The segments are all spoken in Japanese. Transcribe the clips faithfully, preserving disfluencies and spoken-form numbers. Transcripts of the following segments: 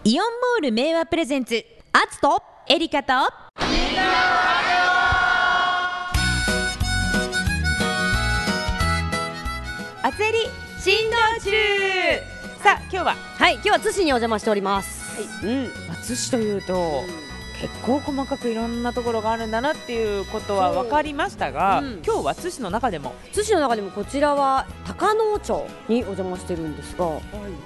イオンモール名和プレゼンツ、アツとエリカとみんなアツエリ振動中。さあ今日ははい、今日は津市にお邪魔しております。 はい、うん、津市というと、うん、結構細かくいろんなところがあるんだなっていうことは分かりましたが、うん、今日は津市の中でも津市の中でもこちらは高能町にお邪魔してるんですが、はい、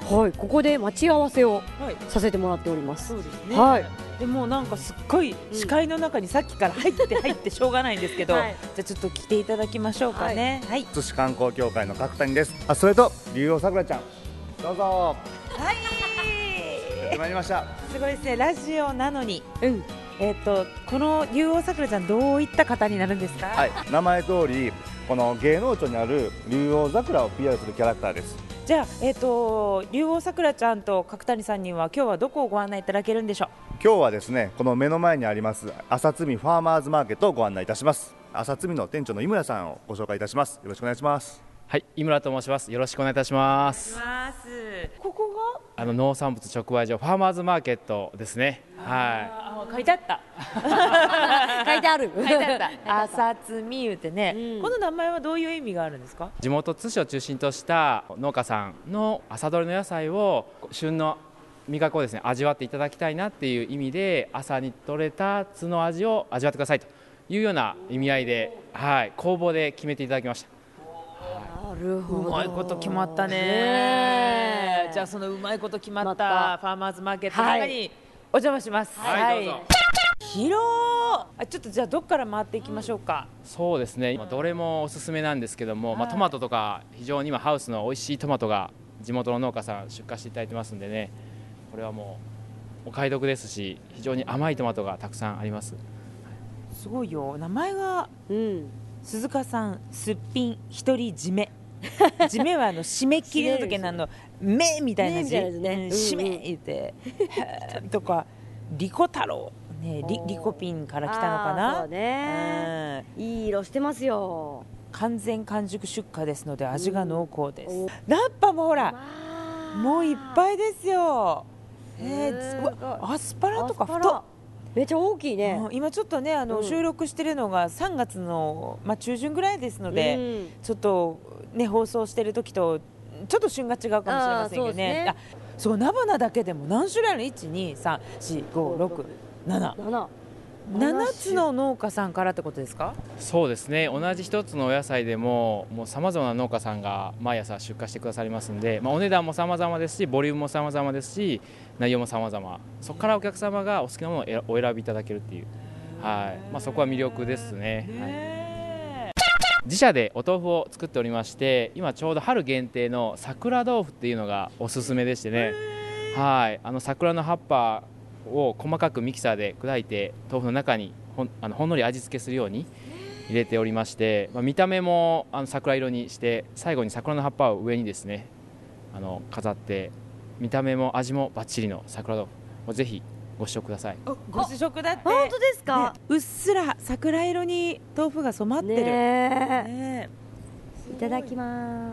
はい、ここで待ち合わせをさせてもらっております。 そうですね、はい、でもなんかすっごい視界の中にさっきから入って入ってしょうがないんですけど、はい、じゃあちょっと来ていただきましょうかね。はい、 津市観光協会の角谷です。あ、それと竜王さくらちゃん、どうぞ。 はい、 やってまいりました。 すごいですね、ラジオなのに、うん、えー、とこの竜王さくらちゃん、どういった方になるんですか？ はい、名前通りこの芸能町にある竜王桜を ピーアール するキャラクターです。 じゃあ、えー、と竜王さくらちゃんと角谷さんには今日はどこをご案内いただけるんでしょう？ 今日はですね、この目の前にあります朝摘ファーマーズマーケットをご案内いたします。朝摘の店長の井村さんをご紹介いたします。よろしくお願いします。 はい、井村と申します。よろしくお願いいたします。 ここがあの農産物直売所ファーマーズマーケットですね。はい、書いてあった書いてある書いてあった朝摘み言うてね、うん、この名前はどういう意味があるんですか？ 地元津市を中心とした農家さんの朝どれの野菜を旬の味覚をですね味わっていただきたいなっていう意味で、朝に採れた津の味を味わってくださいというような意味合いで、はい、公募で決めていただきました。 なるほど、 うまいこと決まったね。じゃあそのうまいこと決まったファーマーズマーケットの中にお邪魔します。 はい、はい、どうぞ。 広あ、ちょっとじゃあどっから回っていきましょうか？ そうですね、どれもおすすめなんですけども、まあ、トマトとか非常に今ハウスの美味しいトマトが地元の農家さん出荷していただいてますんでね、これはもうお買い得ですし、非常に甘いトマトがたくさんあります。 すごいよ、名前が、うん、鈴鹿さんすっぴん一人締め締めはあの締め切りの時のあの目みたいな字、ねね、締め言ってとかリコ太郎ね、リ, リコピンから来たのかな。 そうね、うん、いい色してますよ。 完全完熟出荷ですので味が濃厚です。ナッパもほらもういっぱいですよ。えー、アスパラとか太めっちゃ大きいね。 今ちょっとねあの、うん、収録してるのがさんがつの、まあ、中旬ぐらいですので、うん、ちょっとね放送してる時とちょっと旬が違うかもしれませんけどね。あ、すごい、菜花だけでも何種類あるの？ いち、に、さん、し、ご、ろく、なな ななつの農家さんからってことですか？ そうですね、同じ一つのお野菜でももうさまざまな農家さんが毎朝出荷してくださりますので、まあ、お値段もさまざまですしボリュームもさまざまですし内容もさまざま、そこからお客様がお好きなものをお選びいただけるっていう、はいまあ、そこは魅力ですね。はい、自社でお豆腐を作っておりまして、今ちょうど春限定の桜豆腐っていうのがおすすめでしてね、はい、あの桜の葉っぱを細かくミキサーで砕いて豆腐の中に ほ, んあのほんのり味付けするように入れておりまして、まあ、見た目もあの桜色にして最後に桜の葉っぱを上にですねあの飾って、見た目も味もバッチリの桜豆腐をぜひご試食ください。 ご試食だって。 本当ですか？ ね、うっすら桜色に豆腐が染まってる、ねね、いただきます。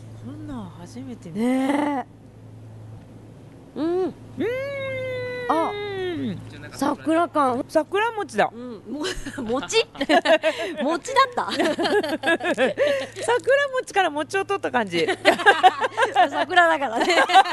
こんなん初めて見た、 ね、うん、うん、あ、桜感、 桜餅だ、うん、 餅餅だった桜餅から餅を取った感じ桜だからね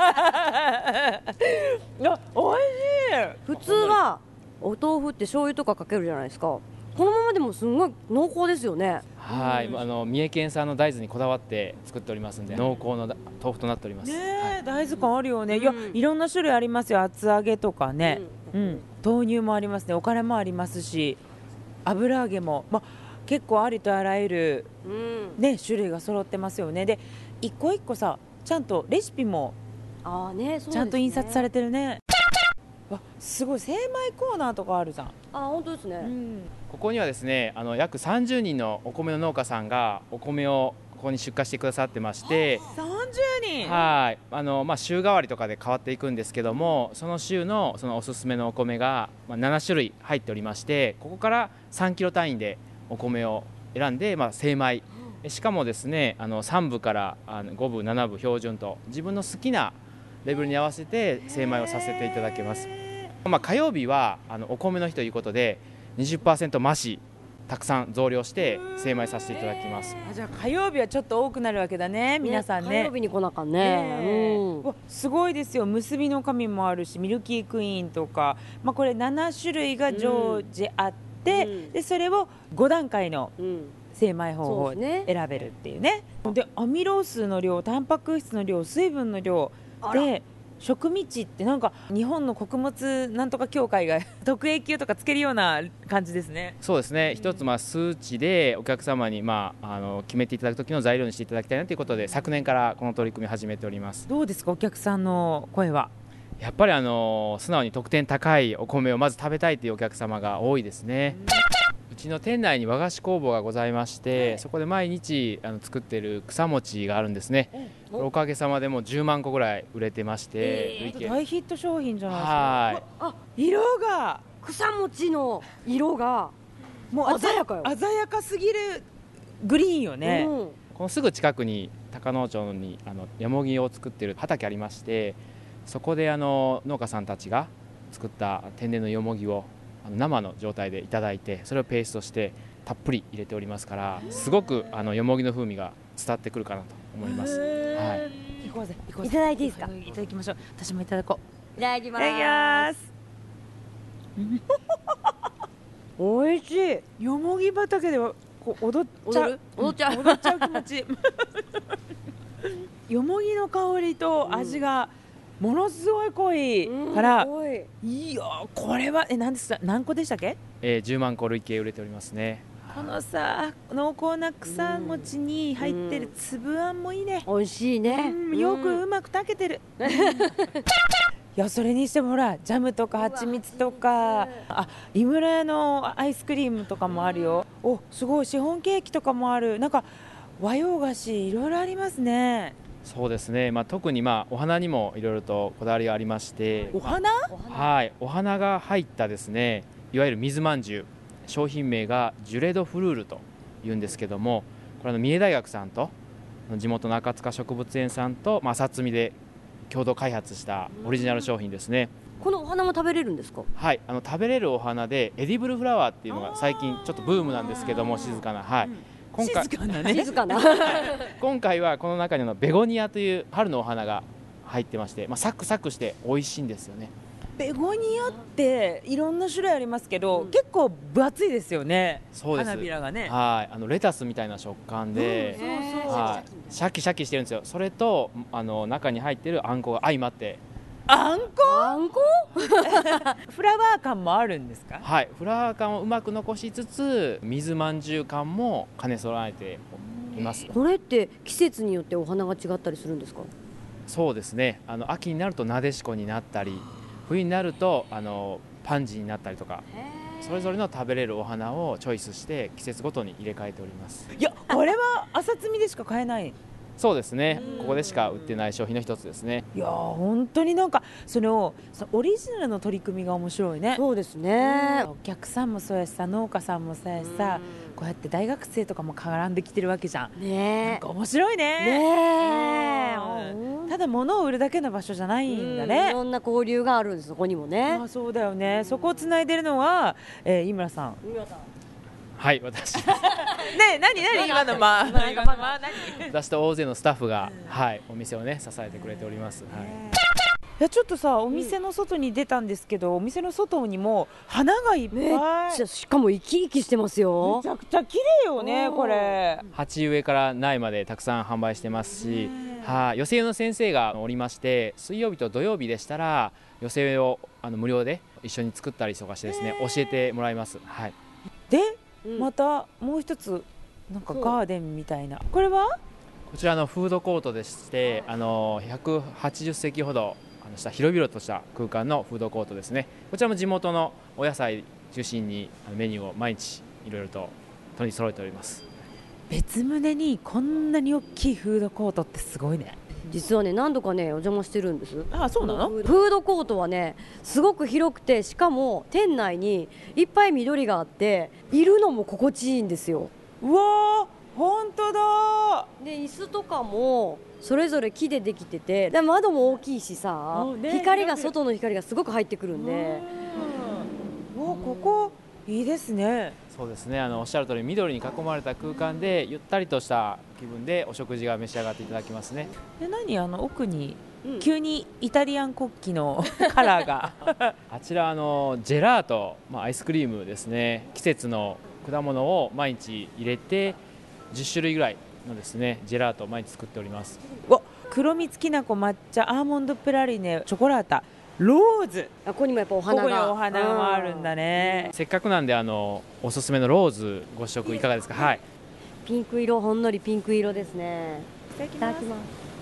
いや、おいしい。 普通はお豆腐って醤油とかかけるじゃないですか。このままでもすごい濃厚ですよね。 はい、うん、あの三重県産の大豆にこだわって作っておりますので濃厚の豆腐となっております。 ね、 はい、 大豆感あるよね。いや、いろんな種類ありますよ。厚揚げとかね、うんうん、豆乳もありますね。おからもありますし油揚げも、ま、結構ありとあらゆる、うんね、種類が揃ってますよね。で一個一個さちゃんとレシピもあ、ね、そうですね、 ちゃんと印刷されてるね。わ、すごい、精米コーナーとかあるじゃん。 あ、本当ですね、うん、 ここにはですねあの約さんじゅうにんのお米の農家さんがお米をここに出荷してくださってまして、 さんじゅうにん、 はい、あの、まあ、週替わりとかで変わっていくんですけども、その週のそのおすすめのお米が、まあ、ななしゅるい入っておりまして、ここからさんキロ単位でお米を選んで、まあ、精米、しかもですねあのさんぶからあのごぶななぶ標準と自分の好きなレベルに合わせて精米をさせていただけます。まあ、火曜日はあのお米の日ということで にじゅっパーセント 増したくさん増量して精米させていただきます。 あ、じゃあ火曜日はちょっと多くなるわけだね、皆さんね。 火曜日に来なあかんね。 ねうんわすごいですよ。結びの紙もあるし、ミルキークイーンとか、まあ、これなな種類が常時あって、 うんでそれをご段階のうん精米方法そうですね選べるっていうね。でアミロースの量、タンパク質の量、水分の量で食味値ってなんか日本の穀物なんとか協会が特 エー 級とかつけるような感じですね。 そうですね、一つまあ数値でお客様にまああの決めていただく時の材料にしていただきたいなということで、昨年からこの取り組みを始めております。 どうですか、お客さんの声は。 やっぱりあの素直に得点高いお米をまず食べたいというお客様が多いですね。うちの店内に和菓子工房がございまして、そこで毎日あの作っている草餅があるんですね。これおかげさまでもうじゅうまんこぐらい売れてまして、累計大ヒット商品じゃないですか。 はいあ、 色が草餅の色がもう鮮やかよ。 鮮やかすぎるグリーンよね。 うんこのすぐ近くに高野町にあのよもぎを作っている畑ありまして、そこであの農家さんたちが作った天然のよもぎをあの生の状態でいただいて、それをペーストしてたっぷり入れておりますから、すごくあのよもぎの風味が伝わってくるかなと思います。はい、 行こうぜ行こうぜ。 いただいていいですか。 いただきましょう。私もいただこう。 いただきまいただきます。 おいしい。 よもぎ畑ではこう踊っちゃう踊る踊っちゃう踊っちゃう気持ちよもぎの香りと味がものすごい濃いから、 うんすごいいやこれはえ何ですか、何個でしたっけ。 えー、じゅうまんこ累計売れておりますね。 このさ濃厚な草餅に入ってる粒あんもいいね。 美味しいね。 うんよくうまく炊けてる。いやそれにしてもほらジャムとか蜂蜜とか、あ井村屋のアイスクリームとかもあるよ。おすごい、シフォンケーキとかもある。なんか和洋菓子いろいろありますね。 そうですね、まあ、特にまあお花にもいろいろとこだわりがありまして、 お花、 はい、お花が入ったですね、いわゆる水まんじゅう、商品名がジュレ・ド・フルールというんですけども、これあの三重大学さんと地元の赤塚植物園さんと、まあ、朝摘みで共同開発したオリジナル商品ですね。 このお花も食べれるんですか。 はい、あの食べれるお花でエディブルフラワーっていうのが最近ちょっとブームなんですけども、静かな、はい、今回静かなね。 静かな。 今回はこの中にのベゴニアという春のお花が入ってまして、まあ、サクサクして美味しいんですよね。 ベゴニアっていろんな種類ありますけど、結構分厚いですよね。 そうです花びらがね。 はい、あのレタスみたいな食感で、 そうそう。 はい、シャキシャキしてるんですよ。それとあの中に入ってるあんこが相まって、 あんこあんこ。 フラワー感もあるんですか。 はい、フラワー感をうまく残しつつ水まんじゅう感も兼ね備えています。 これって季節によってお花が違ったりするんですか。 そうですね、あの秋になるとなでしこになったり、冬になるとあのパンジーになったりとか、それぞれの食べれるお花をチョイスして季節ごとに入れ替えております。 いやこれは朝摘みでしか買えない。 そうですね、ここでしか売ってない商品の一つですね。 いやー本当になんかそのそオリジナルの取り組みが面白いね。 そうですね。 お客さんもそうやしさ、農家さんもそうやしさ、こうやって大学生とかも絡んできてるわけじゃん。なんねか面白いね。 ねえ。 うんただ物を売るだけの場所じゃないんだうんいね。 ろんな交流があるんです。そこにもね。 ああそうだよね。そこをつないでるのは、えー、井村さん。 はい、私ねえ何何今のまあ今のまあ何。 私と大勢のスタッフが、はい、お店をね支えてくれております。はい、 いやちょっとさお店の外に出たんですけど、お店の外にも花がいっぱい。 めっちゃしかも生き生きしてますよめち。ゃくちゃ綺麗よねこれ。 鉢植えから苗までたくさん販売してますし、はい、寄せ植えの先生がおりまして、水曜日と土曜日でしたら寄せ植えをあの無料で一緒に作ったりとかしてですね、教えてもらいます。はい、 で、 うんまたもう一つなんかガーデンみたいな、これはこちらのフードコートでして、あのひゃくはちじゅっせきほどあのした広々とした空間のフードコートですね。こちらも地元のお野菜中心にあのメニューを毎日いろいろと取り揃えております。 別棟にこんなに大きいフードコートってすごいね。 実はね何度かねお邪魔してるんです。 あそうなの。 フードコートはねすごく広くて、しかも店内にいっぱい緑があっているのも心地いいんですよ。 うわー本当だ。 で椅子とかもそれぞれ木でできてて、で窓も大きいしさ、 ね、 光が外の光がすごく入ってくるんで、 おここいいですね。 そうですね、あのおっしゃる通り緑に囲まれた空間でゆったりとした気分でお食事が召し上がっていただきますね。 で何あの奥に急にイタリアン国旗のカラーがあちらあのジェラート、まあ、アイスクリームですね。季節の果物を毎日入れてじゅっしゅるいぐらいのですねジェラートを毎日作っております。 わ黒蜜きなこ抹茶アーモンドプラリネチョコラータローズ、 あここにもやっぱお花が、 ここにお花があるんだね。 せっかくなんであのおすすめのローズご試食いかがですか。はい、 ピンク色、ほんのりピンク色ですね。 いただきいただきます。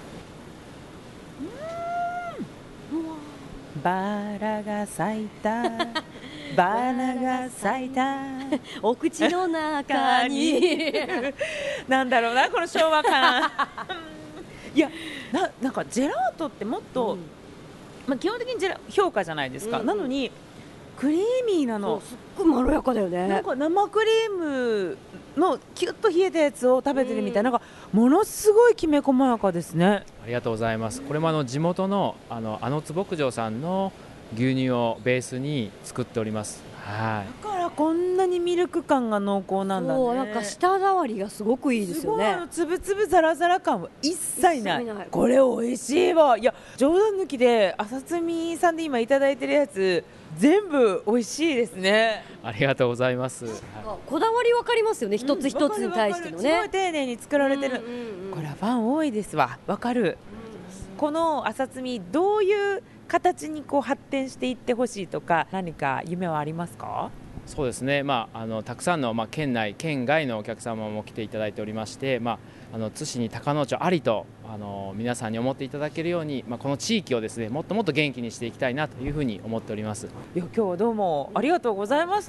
バラが咲いたバラが咲いたお口の中になんだろうなこの昭和感いや な, なんかジェラートってもっと、うんまあ、基本的にジェラ評価じゃないですか、うんうん、なのにクリーミーなの、 すっごいまろやかだよね。 なんか生クリームのキュッと冷えたやつを食べてるみたいな、うん、なんかものすごいきめ細やかですね。 ありがとうございます。これもあの地元のあのあのつ牧場さんの牛乳をベースに作っております。はい、 だからこんなにミルク感が濃厚なんだね。 そうなんか舌触りがすごくいいですよね。 すごいつぶつぶザラザラ感は一切ない。ないこれ美味しいわ。いや冗談抜きで朝摘さんで今いただいてるやつ全部美味しいですね。 ありがとうございます。 こだわり分かりますよね、一つ一つに対してのね、 すごい丁寧に作られてる、うんうんうん、これはファン多いですわ。分かる、うん、この朝摘どういう形にこう発展していってほしいとか何か夢はありますか？ そうですね、まあ、あのたくさんの、まあ、県内県外のお客様も来ていただいておりまして、まあ、あの津市に高野町ありとあの皆さんに思っていただけるように、まあ、この地域をですねもっともっと元気にしていきたいなというふうに思っております。 いや今日はどうもありがとうございました。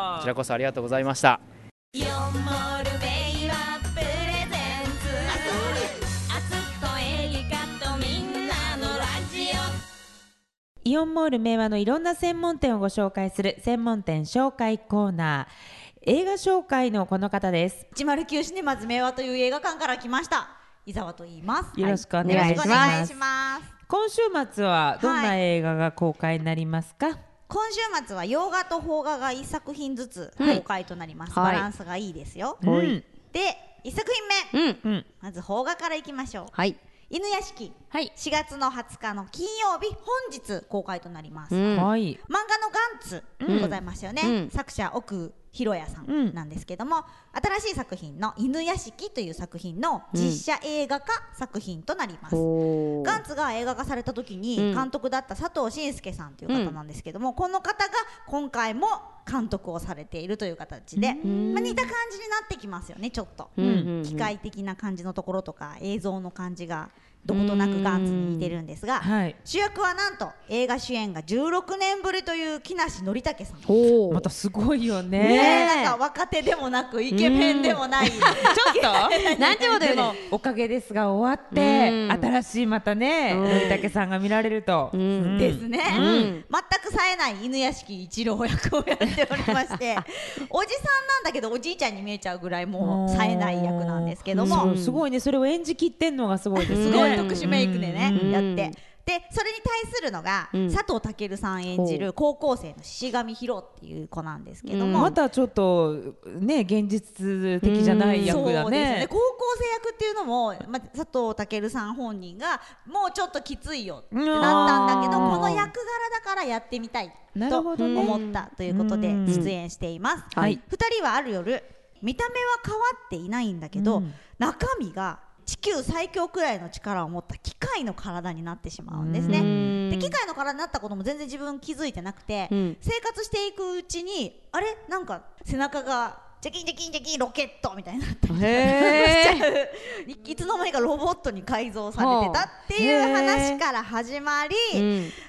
こちらこそありがとうございました。 イオンモールベイはプレゼンツあつこえぎかとみんなのラジオ。 イオンモール明和のいろんな専門店をご紹介する専門店紹介コーナー。映画紹介のこの方です。 いちまるきゅうシネマズ明和という映画館から来ました伊沢と言います。 よろしくお願いします。 はい、お願いします。 今週末はどんな映画が公開になりますか？はい、 今週末は洋画と邦画がいっさく品ずつ公開となります、うん、バランスがいいですよ、はい、でいっさく品目、うん、まず邦画からいきましょう。はい、犬屋敷、はい、しがつのはつかの金曜日本日公開となります、うん、はい、漫画のガンツ、うん、ございましたよね、うん、作者奥ひろやさんなんですけども、うん、新しい作品の犬屋敷という作品の実写映画化作品となります、うん、ガンツが映画化された時に監督だった佐藤慎介さんという方なんですけども、うん、この方が今回も監督をされているという形で、うん、まあ、似た感じになってきますよね。ちょっと、うん、機械的な感じのところとか映像の感じがどことなくガンツに似てるんですが、はい、主役はなんと映画主演がじゅうろくねんぶりという木梨憲武さん。 またすごいよね。 ね、なんか若手でもなくイケメンでもない、ちょっとなんてことよね。おかげですが終わって新しいまたね憲武さんが見られるとですね、うん、全く冴えない犬屋敷一郎役をやっておりましておじさんなんだけどおじいちゃんに見えちゃうぐらいもう冴えない役なんですけども、 すごいね。それを演じきってんのがすごいですね。 すごい特殊メイクでね、うん、やって、でそれに対するのが、うん、佐藤健さん演じる高校生の獅上ヒロっていう子なんですけども、うん、 またちょっとね現実的じゃない役だね、うん、そうですね。 高校生役っていうのも、ま、佐藤健さん本人がもうちょっときついよってなったんだけど、この役柄だからやってみたいと思ったということで出演しています、はい、ふたりはある夜見た目は変わっていないんだけど、うん、中身が地球最強くらいの力を持った機械の体になってしまうんですね。で機械の体になったことも全然自分気づいてなくて、うん、生活していくうちにあれなんか背中がジャキンジャキンジャキンロケットみたいになったりしちゃういつの間にかロボットに改造されてたっていう話から始まり、うん、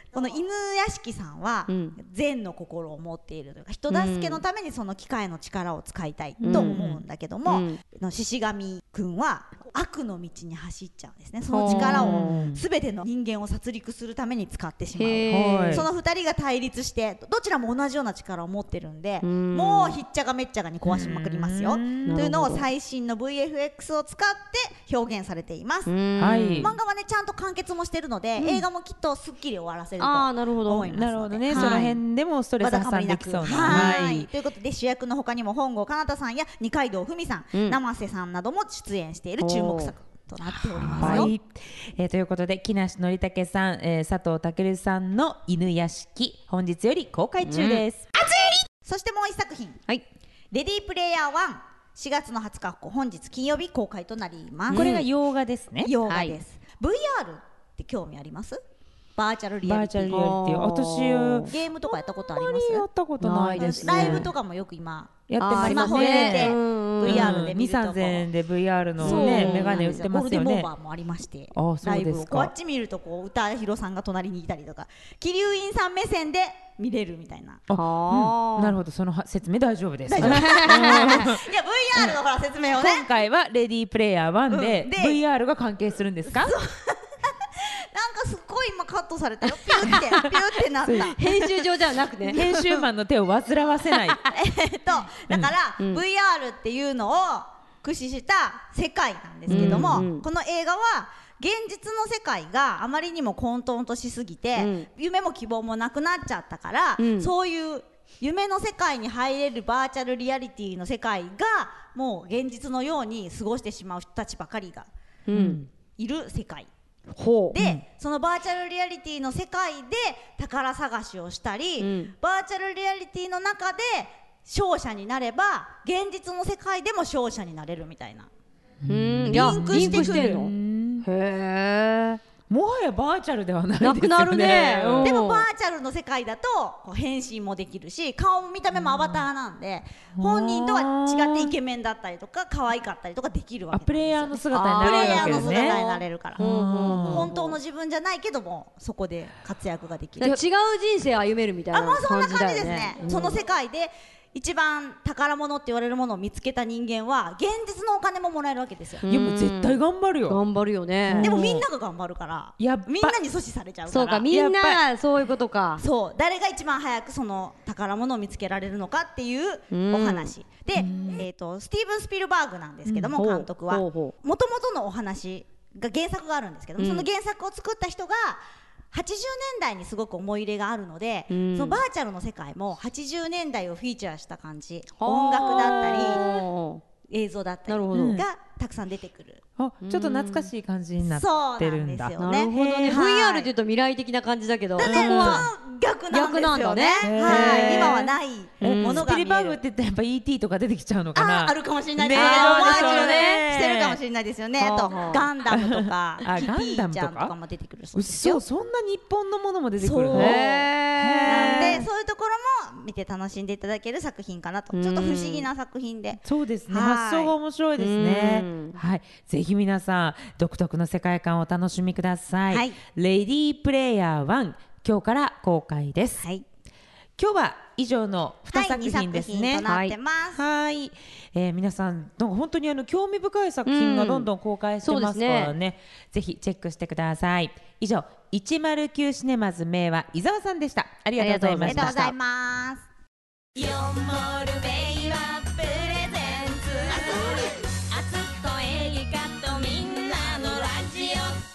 この犬屋敷さんは善の心を持っているというか、人助けのためにその機械の力を使いたいと思うんだけども、の獅子神くんは悪の道に走っちゃうんですね。その力を全ての人間を殺戮するために使ってしまう。そのふたりが対立してどちらも同じような力を持ってるんで、もうひっちゃがめっちゃがに壊しまくりますよというのを最新の ブイエフエックス を使って表現されています。漫画はねちゃんと完結もしてるので、映画もきっとすっきり終わらせると思います。 なるほどね、その辺でもストレス発散できそうな。 はいということで、主役の他にも本郷奏多さんや二階堂ふみさん、生瀬さんなども出演している注目作となっておりますよ。はい、 えー、ということで木梨憲武さん、えー、佐藤健さんの犬屋敷、本日より公開中です。 うん、そしてもう一作品、はい、レディープレイヤーワン、しがつのはつか本日金曜日公開となります。 これが洋画ですね。 洋画です。はい、ブイアール って興味あります？バーチャルリアリティ。 私ゲームとかやったことあります？ やったことないですね。 ライブとかもよく今やってますね。 スマホで ブイアール で見るとこ、 に、さんぜんえんで ブイアール のねメガネ売ってますよね。 ゴールデンボーバーもありまして、ライブをこっち見るとこう歌広さんが隣にいたりとか、桐生院さん目線で見れるみたいな。 あ、うん、なるほど、その説明大丈夫です。いやブイアール のほら説明をね。 今回はレディープレイヤーワンで ブイアール が関係するんですか？ なんかすっごい今カットされたよ。ピュってピュってなった。 編集上ではなくね、 編集マンの手を煩わせない。 えっとだから、うん、ブイアール っていうのを駆使した世界なんですけども、うんうん、この映画は現実の世界があまりにも混沌としすぎて、うん、夢も希望もなくなっちゃったから、うん、そういう夢の世界に入れるバーチャルリアリティの世界がもう現実のように過ごしてしまう人たちばかりがいる世界。ほうで、うん、そのバーチャルリアリティの世界で宝探しをしたり、うん、バーチャルリアリティの中で勝者になれば現実の世界でも勝者になれるみたいな、 うん、 リンクしてくるの。 へー、 もはやバーチャルではないですよね。 なくなるね。 でもバーチャルの世界だとこう変身もできるし、顔も見た目もアバターなんで、本人とは違ってイケメンだったりとか可愛かったりとかできるわけなんですよ。 プレイヤーの姿になれるわけですね。 プレイヤーの姿になれるから、本当の自分じゃないけどもそこで活躍ができる。 違う人生歩めるみたいな感じだよね。 あ、もうそんな感じですね。その世界で一番宝物って言われるものを見つけた人間は現実のお金ももらえるわけですよ。 いやもう絶対頑張るよ。 頑張るよね。 でもみんなが頑張るからみんなに阻止されちゃうから。 そうか、みんながそういうことか。 そう、誰が一番早くその宝物を見つけられるのかっていうお話で、えーとスティーブン・スピルバーグなんですけども、監督はもともとのお話が原作があるんですけども、その原作を作った人がはちじゅうねんだいにすごく思い入れがあるので、うん、そのバーチャルの世界もはちじゅうねんだいをフィーチャーした感じ、音楽だったり映像だったりがたくさん出てくる。 あ、ちょっと懐かしい感じになってるんだ。 そうなんですよね。 なるほどね。ブイアール っていうと未来的な感じだけど、そこは逆なんですよね。はい、今はないものが見える。 スピルバーグって言ったらやっぱ イーティー とか出てきちゃうのかな。 あ、あるかもしれないですね。オマージュねしてるかもしれないですよね。あとガンダムとかキティちゃんとかも出てくるそうですよ。 そう、そんな日本のものも出てくる。 なんでそういうところも見て楽しんでいただける作品かなと。ちょっと不思議な作品で。 そうですね。発想が面白いですね。はい、ぜひ皆さん独特の世界観をお楽しみください。はい、レディープレイヤーワン、今日から公開です。はい、今日は以上のにさく品ですね。 はい、 はい、えー、皆さんなんか本当にあの興味深い作品がどんどん公開してますからね、ね、ぜひチェックしてください。以上、いちまるきゅうシネマズ名は伊沢さんでした。ありがとうございました。 ありがとうございます。よんモール名はプレゼンツ、あつこえりかとみんなのラジ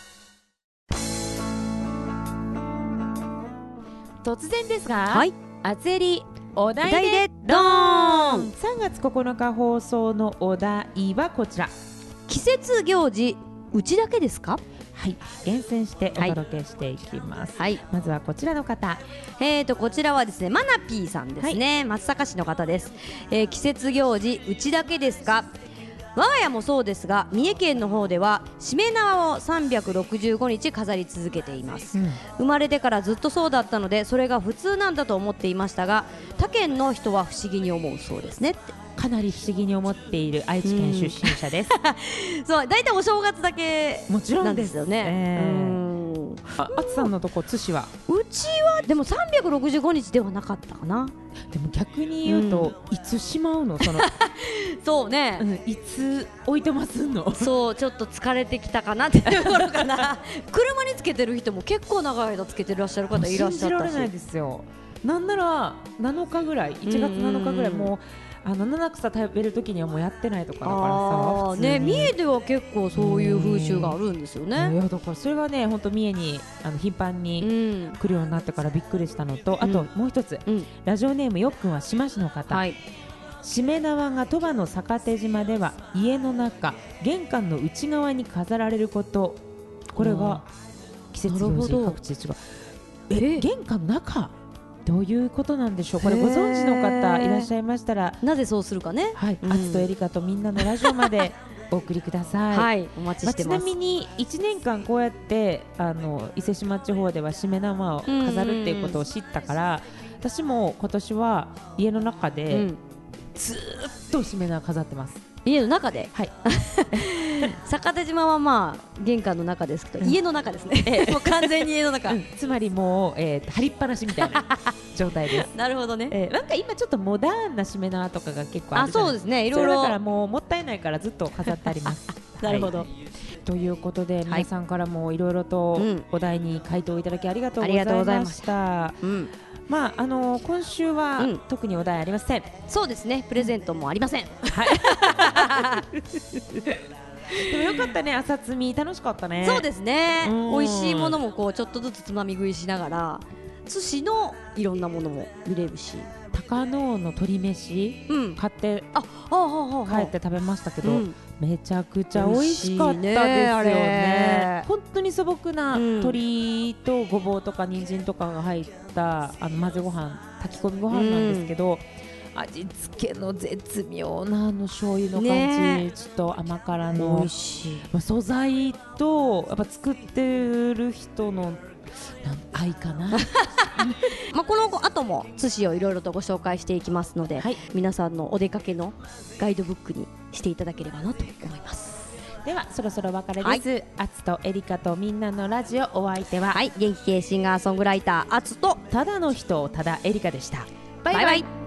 オ。突然ですが、 はい、 あつえりお題でドーン。さんがつここのか放送のお題はこちら。 季節行事うちだけですか。 はい、厳選してお届けしていきます。はい、まずはこちらの方。 えーとこちらはですね、マナピーさんですね。はい、松阪市の方です。えー、季節行事うちだけですか。我が家もそうですが、三重県の方ではしめ縄をさんびゃくろくじゅうごにち飾り続けています。うん、生まれてからずっとそうだったので、それが普通なんだと思っていましたが、他県の人は不思議に思うそうですねって。 かなり不思議に思っている愛知県出身者です。 そう、だいたいお正月だけもちろんなんですよね。 あつさんのとこ津市はうちはでもさんびゃくろくじゅうごにちではなかったかな。 でも逆に言うと、うん、いつしまうのそのそうね、 うん、いつ置いてますのそうちょっと疲れてきたかなっていうところかな車につけてる人も結構長い間つけてらっしゃる方いらっしゃったし、信じられないですよ。なんならなのかぐらいいちがつなのかぐらいもうあの七草食べる時にはもうやってないとかだからさ、 ね、三重では結構そういう風習があるんですよね。 いやだからそれがね本当三重にあの頻繁に来るようになってからびっくりしたのと、うん、あともう一つ、うん、ラジオネームよっくんは志摩市の方、はい、しめ縄が鳥羽の坂手島では家の中玄関の内側に飾られること、これが季節行事各地で違う。え、玄関の中どういうことなんでしょう。これご存知の方いらっしゃいましたらなぜそうするかね、 はい、あつとエリカとみんなのラジオまでお送りください。 はい、お待ちしてます。 まあ、ちなみにいちねんかんこうやってあの伊勢志摩地方ではしめ縄を飾るっていうことを知ったから、私も今年は家の中でずっとしめ縄飾ってます。 家の中で、 はい坂手島はまあ玄関の中ですけど、うん、家の中ですねもう完全に家の中、うん、 つまりもう、えー、張りっぱなしみたいな状態ですなるほどね、 えー、なんか今ちょっとモダーンなしめ縄とかが結構あるじゃないですか。 あ、そうですね、いろいろだからもうもったいないからずっと飾ってありますなるほど、はい、 ということで皆さんからもいろいろとお題に回答いただきありがとうございました。まああのー、今週は、うん、特にお題ありません。 そうですね、プレゼントもありません、はいでもよかったね、朝摘み楽しかったね。 そうですね、美味しいものもこうちょっとずつつまみ食いしながら寿司のいろんなものも見れるし、 高野の鶏飯、うん、買ってああ帰って食べましたけど、うん、めちゃくちゃ美味しかったですよね。本当に素朴な鶏とごぼうとか人参とかが入ったあの混ぜご飯、炊き込みご飯なんですけど、うん、味付けの絶妙なあの醤油の感じ、ね、ちょっと甘辛の美味しい、 まあ、素材とやっぱ作ってる人の愛かなまあこの後も寿司をいろいろとご紹介していきますので、はい、皆さんのお出かけのガイドブックにしていただければなと思います。 ではそろそろお別れです、はい、あつとエリカとみんなのラジオ、お相手は、 はい、元気系シンガーソングライターあつとただの人ただエリカでした。 バイバイ、バイバイ。